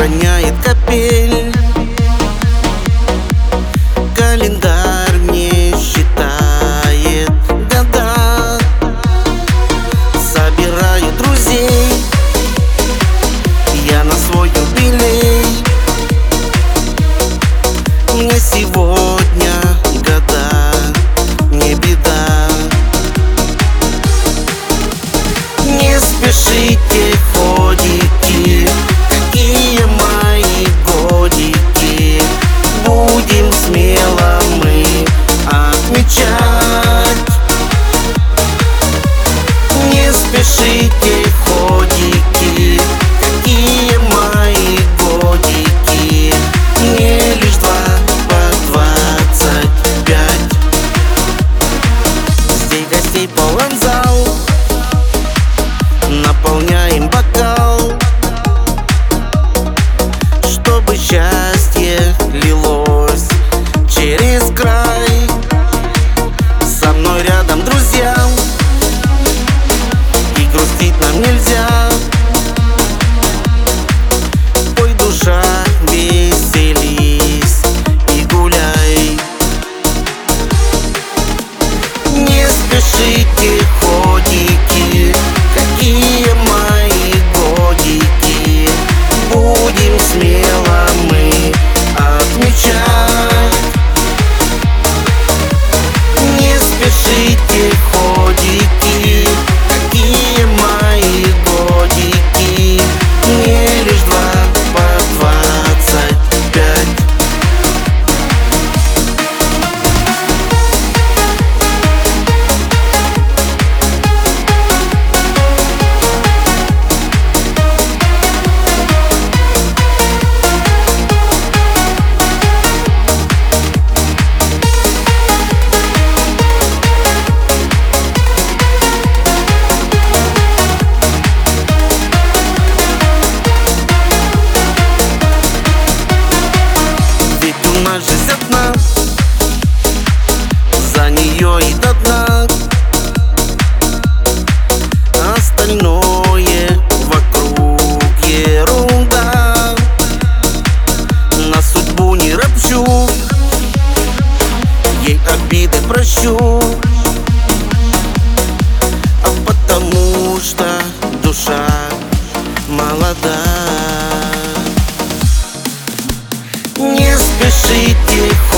роняет капель. Календарь не считает года. Собираю друзей я на свой юбилей. Мне сегодня года, не беда. Не спешите, ходики, какие мои годики. Будем смело мы отмечать. Не спешите, ходики, какие мои годики. Мне лишь 2 по 25. Здесь гостей полон зал, наполняем бокал, чтобы счастье лилось через край. Со мной рядом друзья, и грустить нам нельзя. Пой, душа, веселись и гуляй. Не спешите, ходики, какие мои годики. Будем смело мы отмечать. Не спешите, ходики, какие мои годики. Мне лишь 2 по 25. Жизнь одна, за нее и до дна. Остальное вокруг ерунда. На судьбу не ропщу, ей обиды прощу. А потому что душа молода. Не спешите,